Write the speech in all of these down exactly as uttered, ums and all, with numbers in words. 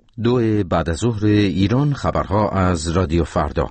دو بعد از ظهر ایران، خبرها از رادیو فردا.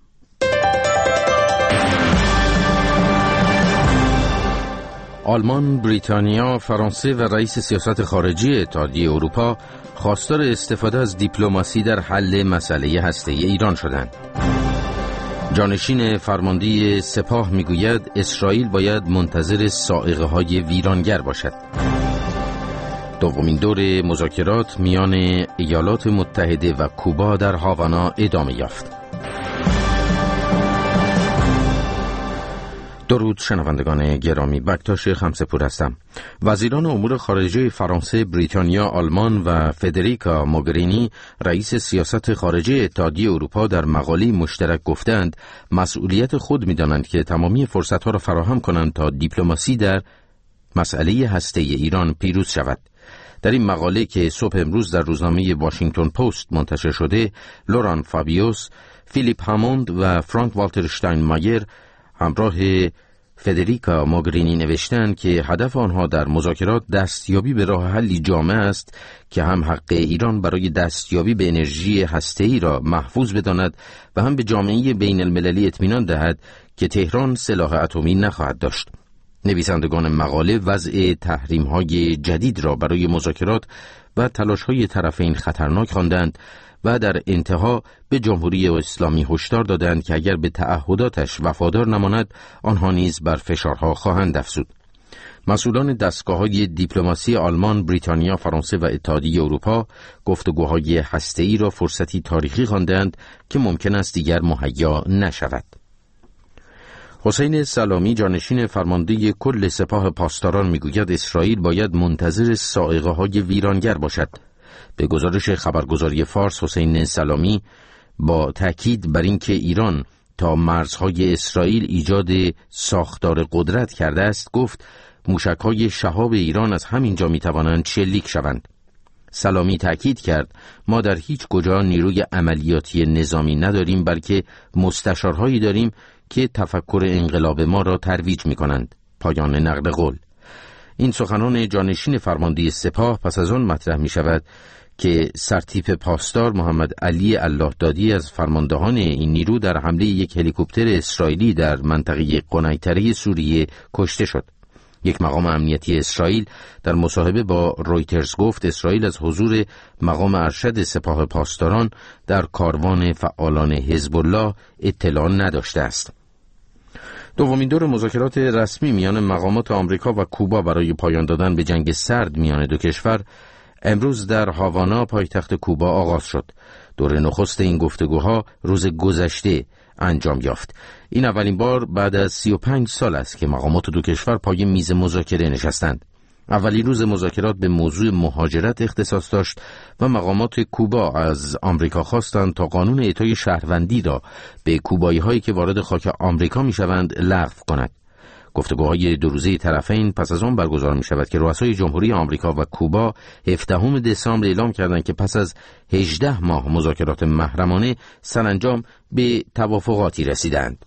آلمان، بریتانیا، فرانسه و رئیس سیاست خارجی اتحادیه اروپا خواستار استفاده از دیپلماسی در حل مسئله هسته‌ای ایران شدند. جانشین فرمانده سپاه میگوید اسرائیل باید منتظر صاعقه‌های ویرانگر باشد. دومین دور مذاکرات میان ایالات متحده و کوبا در هاوانا ادامه یافت. درود شنوندگان گرامی، بکتاش خمسه‌پور هستم. وزیران امور خارجه فرانسه، بریتانیا، آلمان و فدریکا موگرینی رئیس سیاست خارجه اتحادیه اروپا در مقاله مشترک گفتند مسئولیت خود می‌دانند که تمامی فرصت‌ها را فراهم کنند تا دیپلماسی در مسئله هسته‌ای ایران پیروز شود. در این مقاله که صبح امروز در روزنامه واشنگتن پست منتشر شده، لوران فابیوس، فیلیپ هاموند و فرانک والتر شتاینمایر همراه فدریکا موگرینی نوشتند که هدف آنها در مذاکرات دستیابی به راه حلی جامع است که هم حق ایران برای دستیابی به انرژی هسته‌ای را محفوظ بداند و هم به جامعه بین المللی اطمینان دهد که تهران سلاح اتمی نخواهد داشت. نویسندگان مقاله وضع تحریم‌های جدید را برای مذاکرات و تلاش‌های طرفین خطرناک خواندند و در انتها به جمهوری اسلامی هشدار دادند که اگر به تعهداتش وفادار نماند آنها نیز بر فشارها خواهند افزود. مسئولان دستگاه‌های دیپلماسی آلمان، بریتانیا، فرانسه و اتحادیه اروپا گفتگوهای هسته‌ای را فرصتی تاریخی خواندند که ممکن است دیگر مهیا نشود. حسین سلامی، جانشین فرمانده کل سپاه پاسداران، میگوید اسرائیل باید منتظر صاعقه‌های ویرانگر باشد. به گزارش خبرگزاری فارس، حسین سلامی با تأکید بر اینکه ایران تا مرزهای اسرائیل ایجاد ساختار قدرت کرده است گفت موشک‌های شهاب ایران از همین جا می‌توانند شلیک شوند. سلامی تأکید کرد ما در هیچ کجا نیروی عملیاتی نظامی نداریم، بلکه مستشارهایی داریم که تفکر انقلاب ما را ترویج می‌کنند. پایان نقل قول. این سخنان جانشین فرمانده سپاه پس از آن مطرح می‌شود که سرتیپ پاسدار محمد علی الله دادی از فرماندهان این نیرو در حمله یک هلیکوپتر اسرائیلی در منطقه قنیطره سوریه کشته شد. یک مقام امنیتی اسرائیل در مصاحبه با رویترز گفت اسرائیل از حضور مقام ارشد سپاه پاسداران در کاروان فعالان حزب الله اطلاع نداشته است. دومین دور مذاکرات رسمی میان مقامات آمریکا و کوبا برای پایان دادن به جنگ سرد میان دو کشور امروز در هاوانا، پایتخت کوبا آغاز شد. دور نخست این گفتگوها روز گذشته انجام یافت. این اولین بار بعد از سی و پنج سال است که مقامات دو کشور پای میز مذاکره نشستند. اولین روز مذاکرات به موضوع مهاجرت اختصاص داشت و مقامات کوبا از آمریکا خواستند تا قانون اعطای شهروندی را به کوبایی هایی که وارد خاک آمریکا می شوند لغو کند. گفتگوهای دو روزه طرفین پس از آن برگزار می شود که رؤسای جمهوری آمریکا و کوبا هفدهم دسامبر اعلام کردند که پس از هجده ماه مذاکرات محرمانه سرانجام به توافقاتی رسیدند.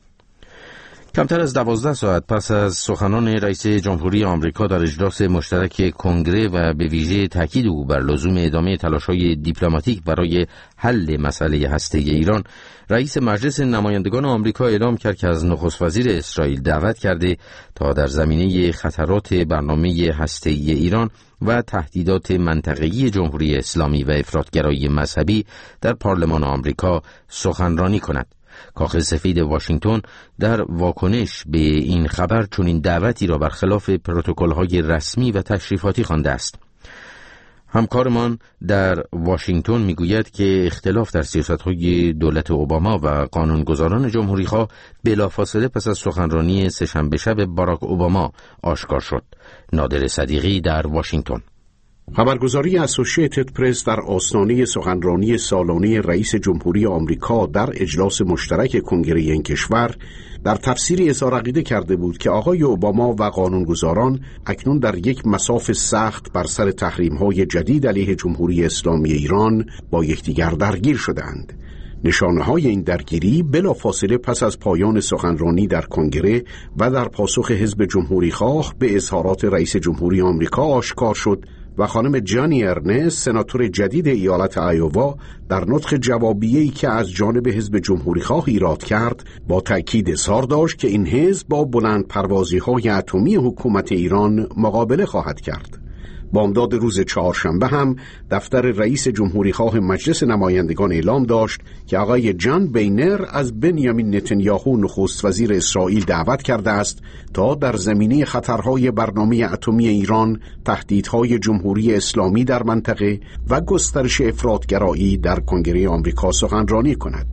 کمتر از دوازده ساعت پس از سخنان رئیس جمهوری آمریکا در اجلاس مشترک کنگره و به ویژه تاکید او بر لزوم ادامه تلاش‌های دیپلماتیک برای حل مسئله هسته‌ای ایران، رئیس مجلس نمایندگان آمریکا اعلام کرد که از نخست وزیر اسرائیل دعوت کرده تا در زمینه خطرات برنامه هسته‌ای ایران و تهدیدات منطقه‌ای جمهوری اسلامی و افراطگرایی مذهبی در پارلمان آمریکا سخنرانی کند. کاخ سفید واشنگتن در واکنش به این خبر چنین دعوتی را برخلاف پروتکل‌های رسمی و تشریفاتی خوانده است. همکارمان در واشنگتن میگوید که اختلاف در سیاست‌های دولت اوباما و قانونگذاران جمهوری‌خواه بلافاصله پس از سخنرانی سه‌شنبه شب باراک اوباما آشکار شد. نادر صدیقی در واشنگتن. خبرگزاری اسوسییتد پرس در آستانه سخنرانی سالانه رئیس جمهوری آمریکا در اجلاس مشترک کنگره این کشور در تفسیری اظهار عقیده کرده بود که آقای اوباما و قانونگذاران اکنون در یک مصاف سخت بر سر تحریم‌های جدید علیه جمهوری اسلامی ایران با یکدیگر درگیر شدند. نشانه‌های این درگیری بلافاصله پس از پایان سخنرانی در کنگره و در پاسخ حزب جمهوری‌خواه به اظهارات رئیس جمهوری آمریکا آشکار شد و خانم جانی ارنست سناتور جدید ایالت آیووا در نطق جوابیه‌ای که از جانب حزب جمهوری‌خواه ایراد کرد با تأکید اظهار داشت که این حزب با بلند پروازی‌های اتمی حکومت ایران مقابله خواهد کرد. بامداد روز چهارشنبه هم دفتر رئیس جمهوری‌خواه مجلس نمایندگان اعلام داشت که آقای جان بینر از بنیامین نتانیاهو نخست وزیر اسرائیل دعوت کرده است تا در زمینه خطرهای برنامه اتمی ایران، تهدیدهای جمهوری اسلامی در منطقه و گسترش افراطگرایی در کنگره آمریکا سخنرانی کند.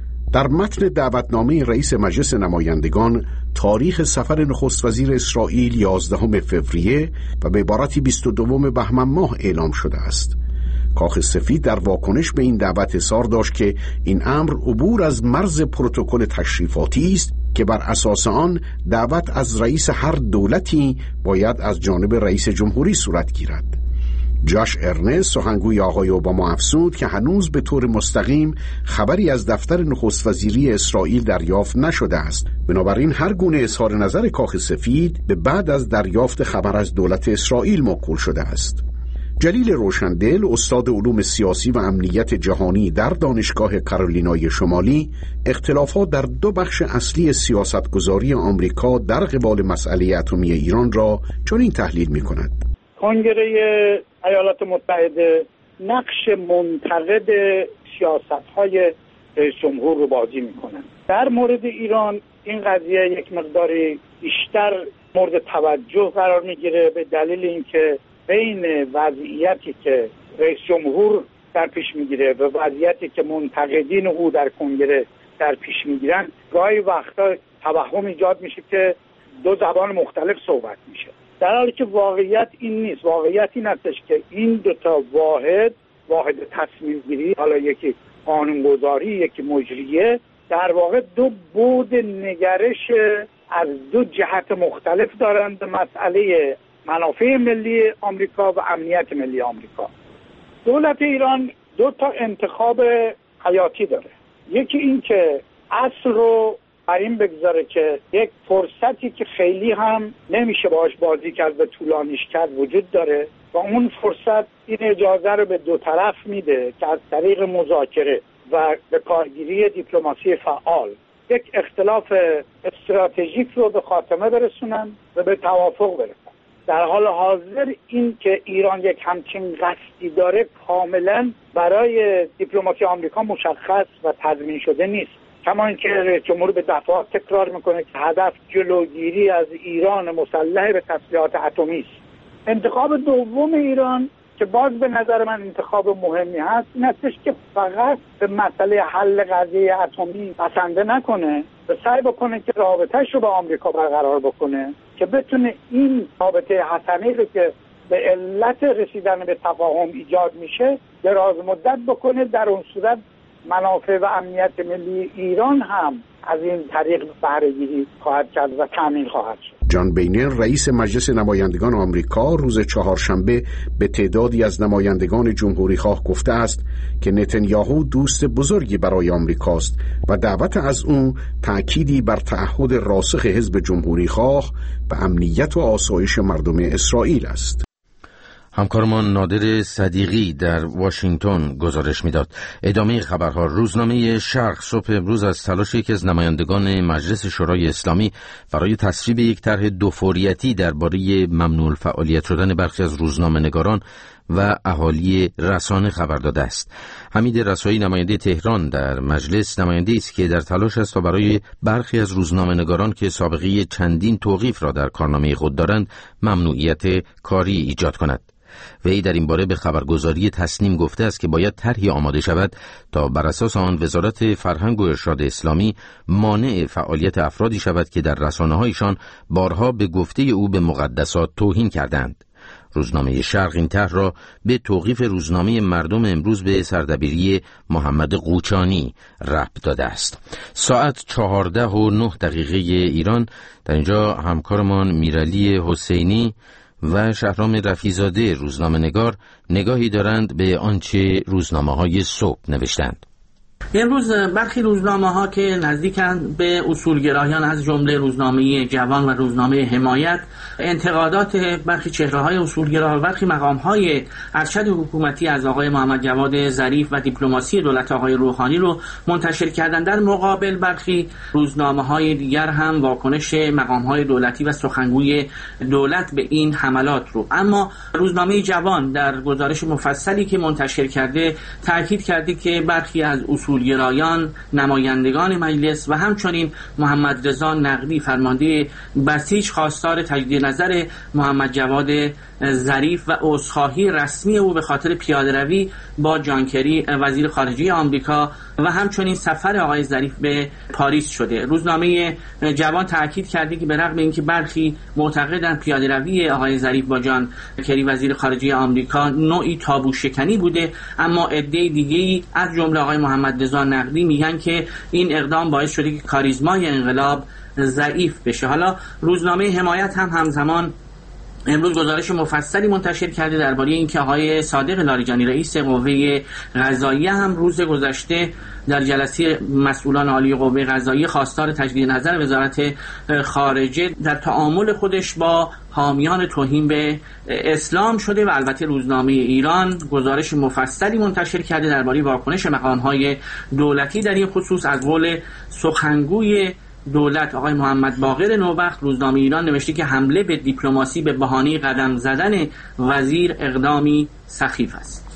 در متن دعوتنامه رئیس مجلس نمایندگان تاریخ سفر نخست وزیر اسرائیل یازدهم فوریه و به عبارتی بیست و دوم بهمن ماه اعلام شده است. کاخ سفید در واکنش به این دعوت اظهار داشت که این امر عبور از مرز پروتکل تشریفاتی است که بر اساس آن دعوت از رئیس هر دولتی باید از جانب رئیس جمهوری صورت گیرد. جاش ارنست سخنگوی آقای اوباما افزود که هنوز به طور مستقیم خبری از دفتر نخست وزیری اسرائیل دریافت نشده است. بنابراین هر گونه اظهار نظر کاخ سفید به بعد از دریافت خبر از دولت اسرائیل موکول شده است. جلیل روشندل، استاد علوم سیاسی و امنیت جهانی در دانشگاه کارولینای شمالی، اختلافات در دو بخش اصلی سیاستگذاری آمریکا در قبال مسئله اتمی ایران را چنین تحلیل می‌کند. کنگره ایالات متحده نقش منتقد سیاست‌های رئیس جمهور رو بازی می‌کنند. در مورد ایران این قضیه یک مقداری بیشتر مورد توجه قرار می‌گیره به دلیل اینکه بین وضعیتی که رئیس جمهور در پیش می‌گیره و وضعیتی که منتقدین او در کنگره در پیش می‌گیرن گاهی وقتا توهم ایجاد میشه که دو زبان مختلف صحبت میشه، در حالی که واقعیت این نیست. واقعیت این هستش که این دوتا واحد واحد تصمیم گیری، حالا یکی قانونگذاری یکی مجریه، در واقع دو بعد نگرش از دو جهت مختلف دارند به مسئله منافع ملی آمریکا و امنیت ملی آمریکا. دولت ایران دو تا انتخاب حیاتی داره. یکی این که اصل رو بر این بگذاره که یک فرصتی که خیلی هم نمیشه باهاش بازی کرد و طولانیش کرد وجود داره و اون فرصت این اجازه رو به دو طرف میده که از طریق مذاکره و به کارگیری دیپلماسی فعال یک اختلاف استراتژیک رو به خاتمه برسونن و به توافق برسن. در حال حاضر این که ایران یک همچین قصدی داره کاملا برای دیپلماسی آمریکا مشخص و تضمین شده نیست. کما اینکه رئیس جمهور به دفعات تکرار میکنه که هدف جلوگیری از ایران مسلح به تسلیحات اتمی است. انتخاب دوم ایران که باز به نظر من انتخاب مهمی هست این هستش که فقط به مسئله حل قضیه اتمی بسنده نکنه و سعی بکنه که رابطه‌اش رو با آمریکا برقرار بکنه که بتونه این رابطه حسنه‌ای رو که به علت رسیدن به تفاهم ایجاد میشه دراز مدت بکنه. در اون صورت منافع و امنیت ملی ایران هم از این طریق بهره‌گیری خواهد کرد و تامین خواهد شد. جان بینر رئیس مجلس نمایندگان آمریکا روز چهارشنبه به تعدادی از نمایندگان جمهوری‌خواه گفته است که نتانیاهو دوست بزرگی برای آمریکاست و دعوت از او تأکیدی بر تعهد راسخ حزب جمهوری‌خواه به امنیت و آسایش مردم اسرائیل است. همکارمان نادر صدیقی در واشنگتن گزارش میداد. ادامه خبرها. روزنامه شرق صبح امروز از تلاش یکی از نمایندگان مجلس شورای اسلامی برای تصویب یک طرح دو فوریتی درباره ممنوع فعالیت شدن برخی از روزنامه‌نگاران و اهالی رسانه خبر داده است. حمید رسایی نماینده تهران در مجلس نماینده است که در تلاش است تا برای برخی از روزنامه‌نگاران که سابقه چندین توقیف را در کارنامه خود دارند ممنوعیت کاری ایجاد کند. وی در این باره به خبرگزاری تسنیم گفته است که باید طرحی آماده شود تا بر اساس آن وزارت فرهنگ و ارشاد اسلامی مانع فعالیت افرادی شود که در رسانه‌هایشان بارها به گفته او به مقدسات توهین کردند. روزنامه شرق این طرح را به توقیف روزنامه مردم امروز به سردبیری محمد قوچانی ربط داده است. ساعت چهارده و نه دقیقه ایران. در اینجا همکارمان میرعلی حسینی و شهرام رفیزاده روزنامه نگار نگاهی دارند به آنچه روزنامه های صبح نوشتند. امروز برخی روزنامه‌ها که نزدیکند به اصولگرایان از جمله روزنامه جوان و روزنامه حمایت، انتقادات برخی چهره‌های اصولگرا و برخی مقام‌های ارشد حکومتی از آقای محمد جواد ظریف و دیپلماسی دولت آقای روحانی رو منتشر کردن. در مقابل برخی روزنامه‌های دیگر هم واکنش مقام‌های دولتی و سخنگوی دولت به این حملات رو. اما روزنامه جوان در گزارش مفصلی که منتشر کرده تاکید کرده که برخی از اصولگرایان، نمایندگان مجلس و همچنین محمد رضا نقدی فرمانده بسیج خواستار تجدید نظر محمد جواد ظریف و عذرخواهی رسمی او به خاطر پیاده‌روی با جان کری وزیر خارجه آمریکا و همچنین سفر آقای ظریف به پاریس شده. روزنامه جوان تاکید کرده که به رغم اینکه برخی معتقدند پیاده‌روی آقای ظریف با جان کری وزیر خارجه آمریکا نوعی تابو شکنی بوده، اما عده دیگه‌ای از جمله آقای محمد رضا نقدی میگن که این اقدام باعث شده که کاریزمای انقلاب ضعیف بشه. حالا روزنامه حمایت هم همزمان امروز گزارش مفصلی منتشر کرده درباره اینکه آقای صادق لاریجانی رئیس قوه قضاییه هم روز گذشته در جلسه مسئولان عالی قوه قضاییه خواستار تجدید نظر وزارت خارجه در تعامل خودش با حامیان توهین به اسلام شده و البته روزنامه ایران گزارش مفصلی منتشر کرده درباره واکنش مقام‌های دولتی در این خصوص. از قول سخنگوی دولت آقای محمد باقر نوبخت، روزنامه ایران نوشته که حمله به دیپلماسی به بهانه قدم زدن وزیر اقدامی سخیف است.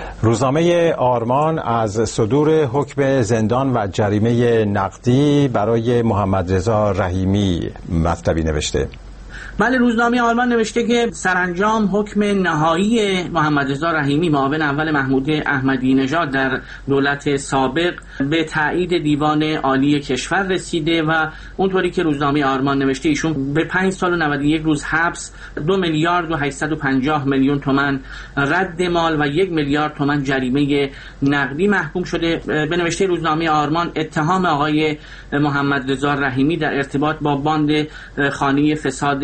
روزنامه آرمان از صدور حکم زندان و جریمه نقدی برای محمد رضا رحیمی مطلبی نوشته. بله، روزنامه آلمان نوشته که سرانجام حکم نهایی محمد رضا رحیمی معاون اول محمود احمدی نژاد در دولت سابق به تایید دیوان عالی کشور رسیده و اونطوری که روزنامه آرمان نوشته ایشون به پنج سال و نود و یک روز حبس، دو میلیارد و هشتصد و پنجاه میلیون تومان رد مال و یک میلیارد تومان جریمه نقدی محکوم شده. به نوشته روزنامه آرمان اتهام آقای محمد رضا رحیمی در ارتباط با باند خانه فساد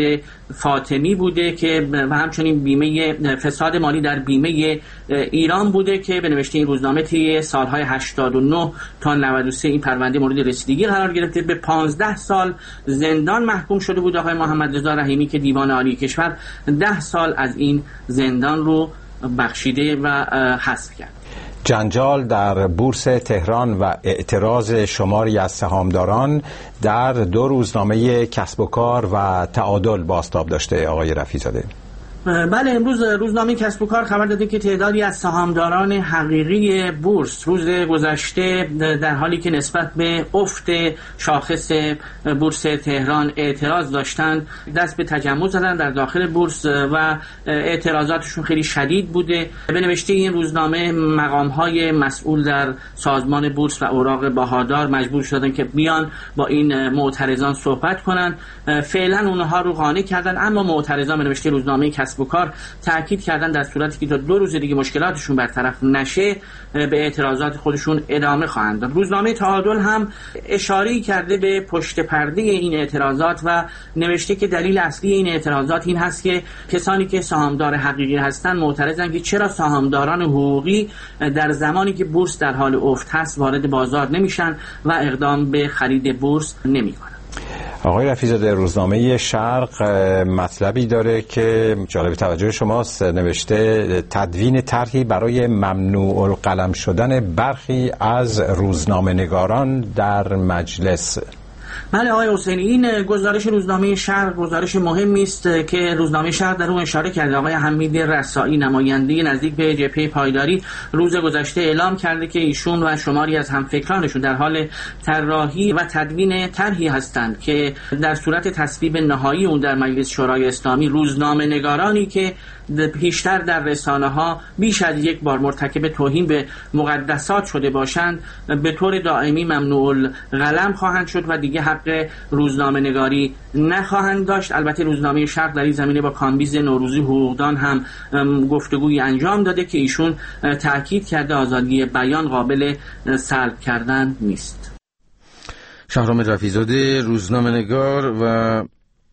فاطمی بوده که و همچنین بیمه فساد مالی در بیمه ایران بوده که به نوشته این روزنامه طی سالهای هشتاد و نه تا نود و سه این پرونده مورد رسیدگی قرار گرفته. به پانزده سال زندان محکوم شده بود آقای محمد رضا رحیمی که دیوان عالی کشور ده سال از این زندان رو بخشیده و حذف کرد. جنجال در بورس تهران و اعتراض شماری از سهامداران در دو روزنامه کسب و کار و تعادل بازتاب داشته. آقای رفیع‌زاده. بله، امروز روزنامه کسب و کار خبر داده که تعدادی از سهامداران حقیقی بورس روز گذشته در حالی که نسبت به افت شاخص بورس تهران اعتراض داشتند دست به تجمع زدن در داخل بورس و اعتراضاتشون خیلی شدید بوده. به نوشته این روزنامه مقام‌های مسئول در سازمان بورس و اوراق بهادار مجبور شدن که بیان با این معترضان صحبت کنن. فعلا اونها رو قانع کردن، اما معترضان به نوشته روزنامه کسب و کار تاکید کردن در صورتی که تا دو روز دیگه مشکلاتشون برطرف نشه به اعتراضات خودشون ادامه خواهند داد. روزنامه تعادل هم اشاره‌ای کرده به پشت پرده این اعتراضات و نوشته که دلیل اصلی این اعتراضات این هست که کسانی که سهامدار حقیقی هستند معترضن که چرا سهامداران حقوقی در زمانی که بورس در حال افت هست وارد بازار نمیشن و اقدام به خرید بورس نمیکنن. آقای رفیع‌زاده، روزنامه شرق مطلبی داره که جالب توجه شماست. نوشته تدوین طرحی برای ممنوع القلم شدن برخی از روزنامه‌نگاران در مجلس. بله آقای حسینی، این گزارش روزنامه شرق گزارش مهمی است که روزنامه شرق در اون اشاره کرده. آقای حمید رسایی نماینده نزدیک به جبهه پایداری روز گذشته اعلام کرده که ایشون و شماری از همفکرانشون در حال طراحی و تدوین طرحی هستند که در صورت تصویب نهایی اون در مجلس شورای اسلامی روزنامه نگارانی که پیشتر در رسانه ها بیش از یک بار مرتکب توهین به مقدسات شده باشند به طور دائمی ممنوع القلم خواهند شد و دیگه حق روزنامه نگاری نخواهند داشت. البته روزنامه شرق در این زمینه با کامبیز نوروزی حقوقدان هم گفتگوی انجام داده که ایشون تاکید کرده آزادی بیان قابل سلب کردن نیست. شهرام رفیع‌زاده روزنامه نگار و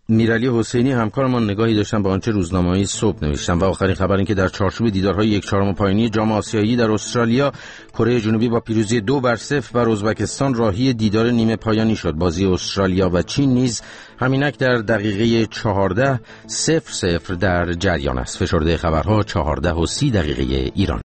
میرعلی حسینی همکارمان نگاهی داشتن به آنچه روزنامه‌های صبح نوشتن و آخرین خبر این که در چارچوب دیدارهای یک چهارم پایانی جام آسیایی در استرالیا، کره جنوبی با پیروزی دو بر صفر بر ازبکستان راهی دیدار نیمه پایانی شد. بازی استرالیا و چین نیز همینک در دقیقه چهارده صفر صفر در جریان است. فشرده خبرها چهارده و سی دقیقه ایران.